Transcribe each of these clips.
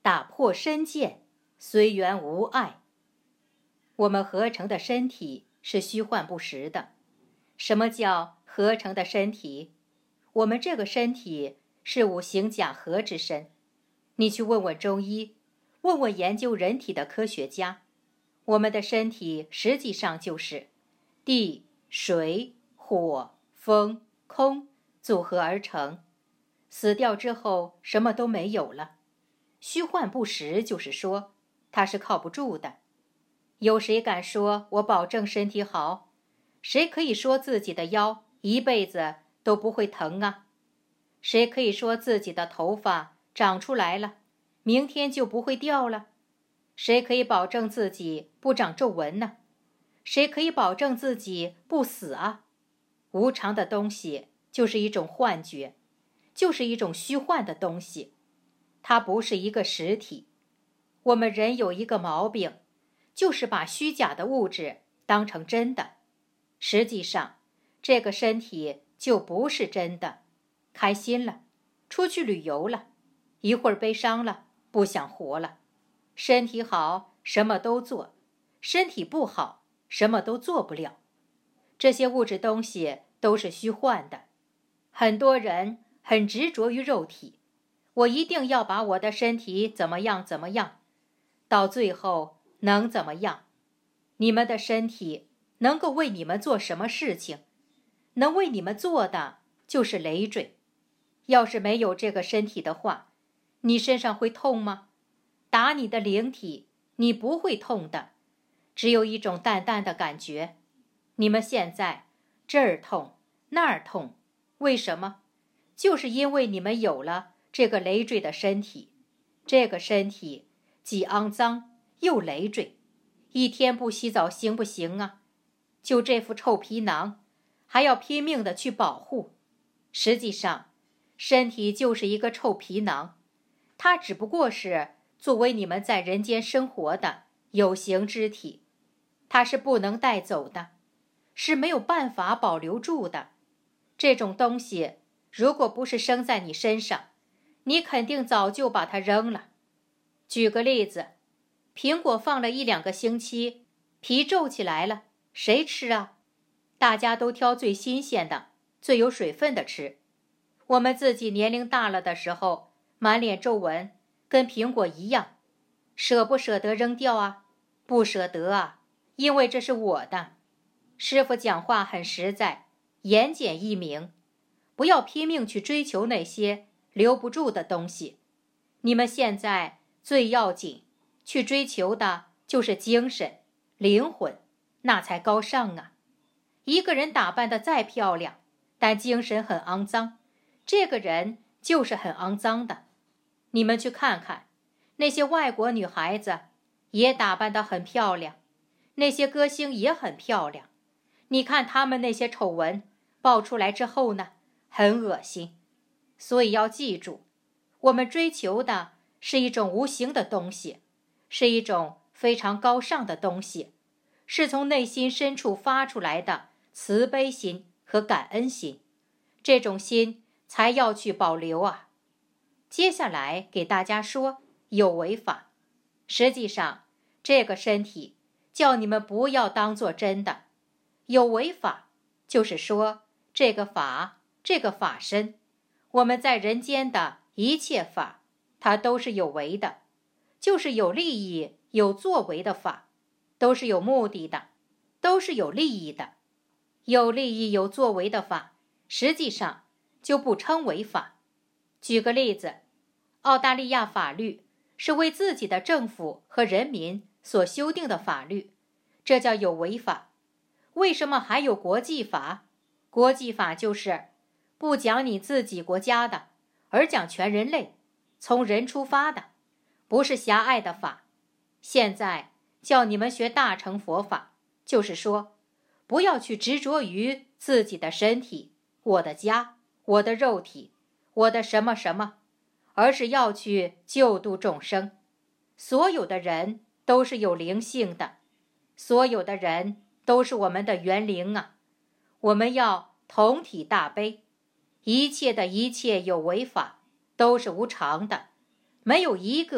打破身见，随缘无碍。我们合成的身体是虚幻不实的。什么叫合成的身体？我们这个身体是五行假合之身。你去问问中医，问问研究人体的科学家，我们的身体实际上就是地、水、火、风、空组合而成。死掉之后什么都没有了。虚幻不实就是说它是靠不住的。有谁敢说我保证身体好？谁可以说自己的腰一辈子都不会疼啊？谁可以说自己的头发长出来了，明天就不会掉了？谁可以保证自己不长皱纹呢？谁可以保证自己不死啊？无常的东西就是一种幻觉，就是一种虚幻的东西，它不是一个实体。我们人有一个毛病，就是把虚假的物质当成真的。实际上，这个身体就不是真的。开心了，出去旅游了，一会儿悲伤了，不想活了。身体好，什么都做；身体不好，什么都做不了。这些物质东西都是虚幻的。很多人很执着于肉体，我一定要把我的身体怎么样怎么样，到最后能怎么样？你们的身体能够为你们做什么事情？能为你们做的就是累赘。要是没有这个身体的话，你身上会痛吗？打你的灵体，你不会痛的，只有一种淡淡的感觉。你们现在这儿痛那儿痛，为什么？就是因为你们有了这个累赘的身体。这个身体既肮脏又累赘，一天不洗澡行不行啊？就这副臭皮囊，还要拼命的去保护。实际上，身体就是一个臭皮囊，它只不过是作为你们在人间生活的有形之体，它是不能带走的，是没有办法保留住的。这种东西如果不是生在你身上，你肯定早就把它扔了。举个例子，苹果放了1-2个星期，皮皱起来了，谁吃啊？大家都挑最新鲜的，最有水分的吃。我们自己年龄大了的时候，满脸皱纹，跟苹果一样，舍不舍得扔掉啊？不舍得啊，因为这是我的。师父讲话很实在，言简意明，不要拼命去追求那些留不住的东西。你们现在最要紧去追求的就是精神、灵魂，那才高尚啊。一个人打扮得再漂亮，但精神很肮脏，这个人就是很肮脏的。你们去看看，那些外国女孩子也打扮得很漂亮，那些歌星也很漂亮。你看他们那些丑闻爆出来之后呢，很恶心。所以要记住，我们追求的是一种无形的东西，是一种非常高尚的东西，是从内心深处发出来的慈悲心和感恩心，这种心才要去保留啊。接下来给大家说有为法。实际上，这个身体叫你们不要当作真的。有为法就是说，这个法身，我们在人间的一切法，它都是有为的，就是有利益有作为的法，都是有目的的，都是有利益的。有利益有作为的法，实际上就不称为法。举个例子，澳大利亚法律是为自己的政府和人民所修订的法律，这叫有为法。为什么还有国际法？国际法就是不讲你自己国家的，而讲全人类，从人出发的，不是狭隘的法。现在叫你们学大乘佛法，就是说不要去执着于自己的身体，我的家，我的肉体，我的什么什么，而是要去救度众生。所有的人都是有灵性的，所有的人都是我们的元灵啊。我们要同体大悲，一切的一切有为法都是无常的，没有一个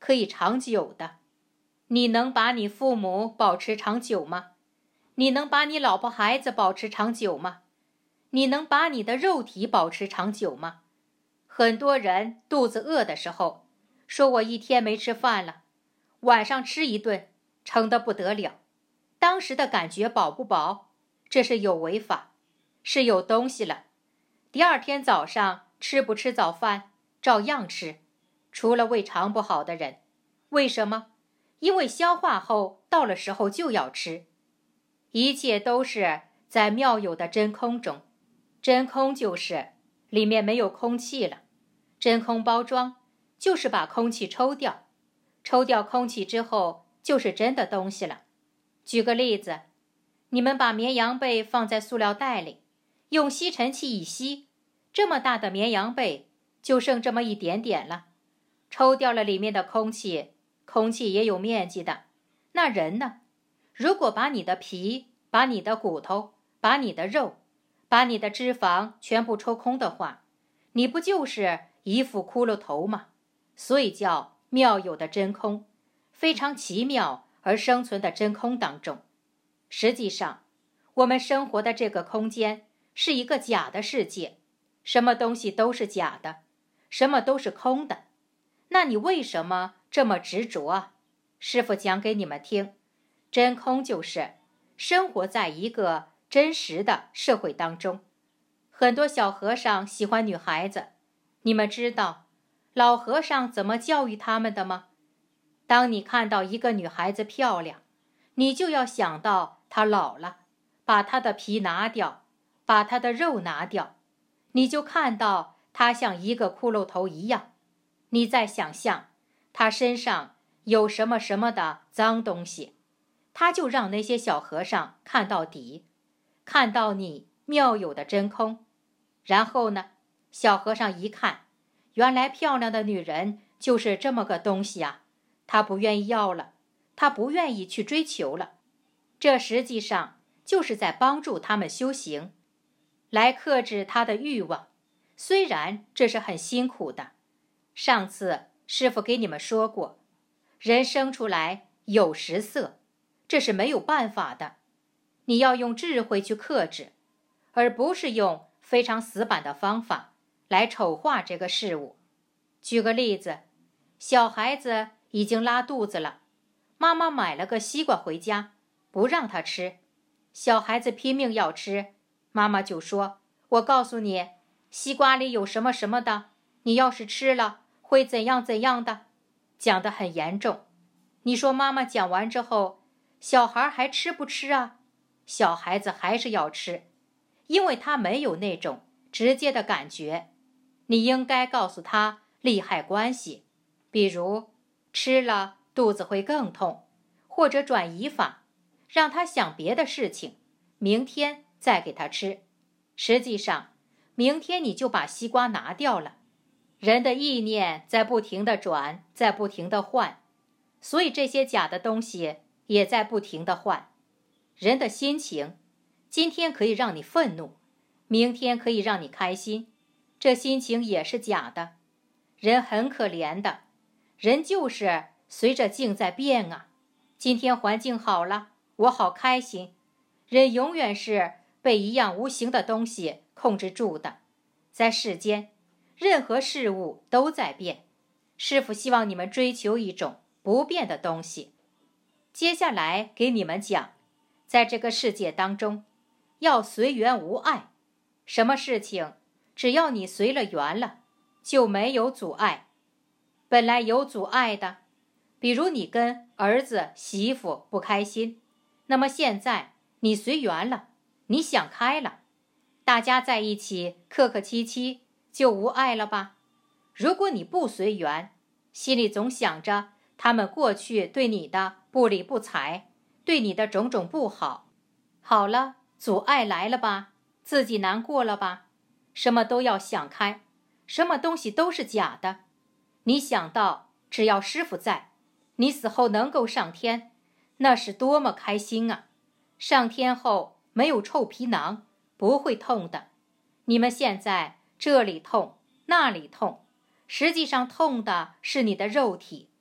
可以长久的。你能把你父母保持长久吗？你能把你老婆孩子保持长久吗？你能把你的肉体保持长久吗？很多人肚子饿的时候，说我一天没吃饭了，晚上吃一顿，撑得不得了。当时的感觉饱不饱？这是有违法，是有东西了。第二天早上吃不吃早饭？照样吃，除了胃肠不好的人。为什么？因为消化后到了时候就要吃。一切都是在妙有的真空中，真空就是里面没有空气了，真空包装就是把空气抽掉，抽掉空气之后就是真的东西了。举个例子，你们把绵羊被放在塑料袋里，用吸尘器一吸，这么大的绵羊被就剩这么一点点了，抽掉了里面的空气，空气也有面积的。那人呢？如果把你的皮，把你的骨头，把你的肉，把你的脂肪全部抽空的话，你不就是一副骷髅头吗？所以叫妙有的真空，非常奇妙而生存的真空当中。实际上，我们生活的这个空间是一个假的世界，什么东西都是假的，什么都是空的。那你为什么这么执着啊？师父讲给你们听，真空就是生活在一个真实的社会当中。很多小和尚喜欢女孩子，你们知道老和尚怎么教育他们的吗？当你看到一个女孩子漂亮，你就要想到她老了，把她的皮拿掉，把她的肉拿掉，你就看到她像一个骷髅头一样。你再想象她身上有什么什么的脏东西，他就让那些小和尚看到底，看到你妙有的真空。然后呢，小和尚一看，原来漂亮的女人就是这么个东西啊，他不愿意要了，他不愿意去追求了。这实际上就是在帮助他们修行，来克制他的欲望。虽然这是很辛苦的，上次师父给你们说过，人生出来有食色，这是没有办法的，你要用智慧去克制，而不是用非常死板的方法来丑化这个事物。举个例子，小孩子已经拉肚子了，妈妈买了个西瓜回家，不让他吃，小孩子拼命要吃，妈妈就说，我告诉你，西瓜里有什么什么的，你要是吃了会怎样怎样的，讲得很严重。你说妈妈讲完之后，小孩还吃不吃啊？小孩子还是要吃，因为他没有那种直接的感觉。你应该告诉他利害关系，比如吃了肚子会更痛，或者转移法，让他想别的事情，明天再给他吃。实际上，明天你就把西瓜拿掉了。人的意念在不停地转，在不停地换，所以这些假的东西也在不停地换。人的心情，今天可以让你愤怒，明天可以让你开心，这心情也是假的。人很可怜的，人就是随着境在变啊。今天环境好了，我好开心。人永远是被一样无形的东西控制住的。在世间，任何事物都在变，师父希望你们追求一种不变的东西。接下来给你们讲，在这个世界当中，要随缘无碍。什么事情，只要你随了缘了，就没有阻碍。本来有阻碍的，比如你跟儿子媳妇不开心，那么现在你随缘了，你想开了，大家在一起客客气气，就无碍了吧？如果你不随缘，心里总想着他们过去对你的不理不睬，对你的种种不好，好了，阻碍来了吧，自己难过了吧？什么都要想开，什么东西都是假的。你想到只要师父在，你死后能够上天，那是多么开心啊！上天后没有臭皮囊，不会痛的。你们现在这里痛那里痛，实际上痛的是你的肉体，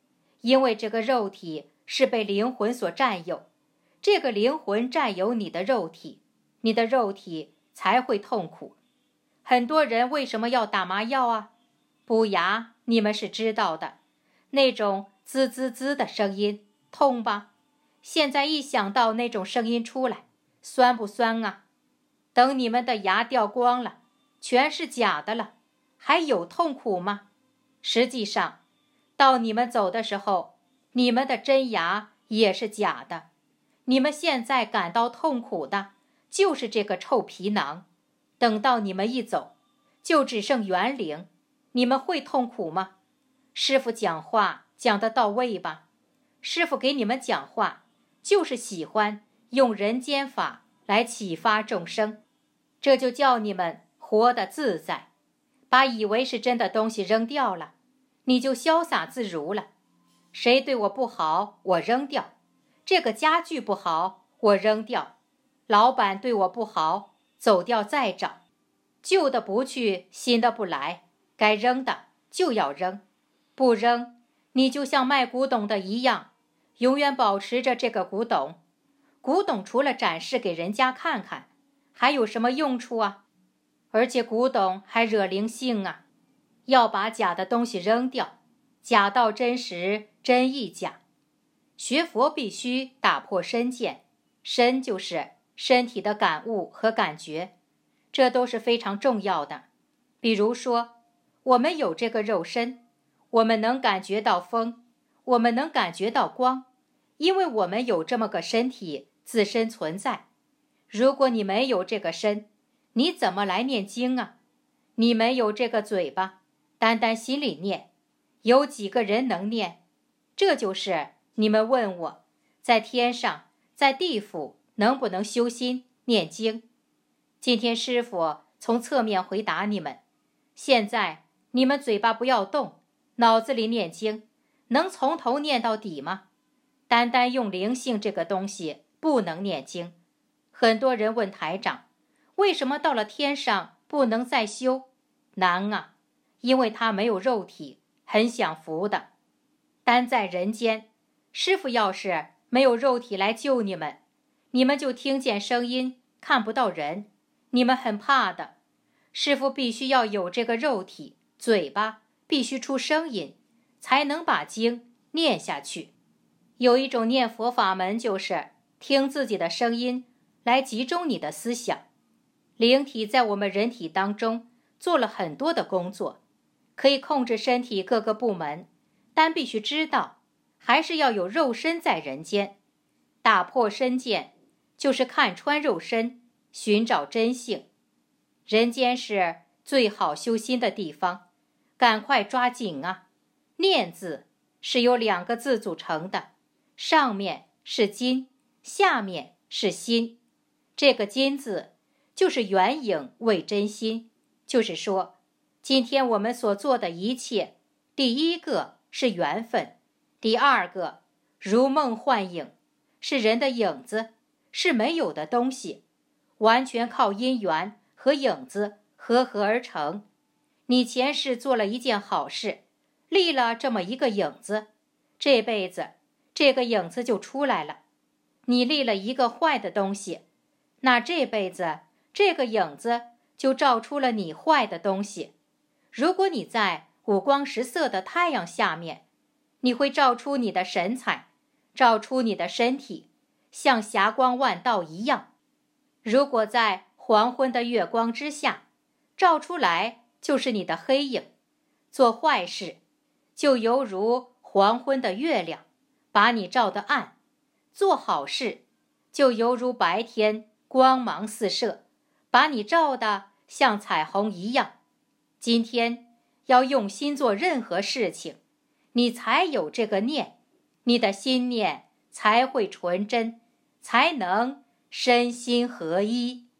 因为这个肉体是被灵魂所占有，这个灵魂占有你的肉体，你的肉体才会痛苦。很多人为什么要打麻药啊？补牙，你们是知道的，那种滋滋滋的声音，痛吧？现在一想到那种声音出来，酸不酸啊？等你们的牙掉光了，全是假的了，还有痛苦吗？实际上，到你们走的时候，你们的真牙也是假的。你们现在感到痛苦的，就是这个臭皮囊。等到你们一走，就只剩元灵，你们会痛苦吗？师父讲话讲得到位吧？师父给你们讲话，就是喜欢用人间法来启发众生，这就叫你们活得自在。把以为是真的东西扔掉了，你就潇洒自如了。谁对我不好，我扔掉；这个家具不好，我扔掉；老板对我不好，走掉再找。旧的不去，新的不来，该扔的就要扔，不扔，你就像卖古董的一样，永远保持着这个古董。古董除了展示给人家看看，还有什么用处啊？而且古董还惹灵性啊！要把假的东西扔掉，假到真实，真亦假。学佛必须打破身见，身就是身体的感悟和感觉，这都是非常重要的。比如说，我们有这个肉身，我们能感觉到风，我们能感觉到光，因为我们有这么个身体自身存在。如果你没有这个身，你怎么来念经啊？你没有这个嘴巴，单单心里念，有几个人能念？这就是你们问我，在天上，在地府能不能修心念经？今天师父从侧面回答你们，现在你们嘴巴不要动，脑子里念经，能从头念到底吗？单单用灵性这个东西不能念经。很多人问台长，为什么到了天上不能再修？难啊，因为他没有肉体，很享福的。单在人间，师父要是没有肉体来救你们，你们就听见声音，看不到人，你们很怕的。师父必须要有这个肉体，嘴巴必须出声音，才能把经念下去。有一种念佛法门，就是听自己的声音来集中你的思想。灵体在我们人体当中做了很多的工作，可以控制身体各个部门，但必须知道，还是要有肉身在人间。打破身见，就是看穿肉身，寻找真性。人间是最好修心的地方，赶快抓紧啊！念字是由2个字组成的，上面是金，下面是心。这个金字就是圆影为真心，就是说，今天我们所做的一切，第一个是缘分，第二个如梦幻影，是人的影子，是没有的东西，完全靠因缘和影子合而成。你前世做了一件好事，立了这么一个影子，这辈子这个影子就出来了。你立了一个坏的东西，那这辈子这个影子就照出了你坏的东西。如果你在五光十色的太阳下面，你会照出你的神采，照出你的身体，像霞光万道一样。如果在黄昏的月光之下，照出来就是你的黑影。做坏事就犹如黄昏的月亮，把你照得暗；做好事就犹如白天光芒四射，把你照得像彩虹一样。今天要用心做任何事情，你才有这个念，你的心念才会纯真，才能身心合一。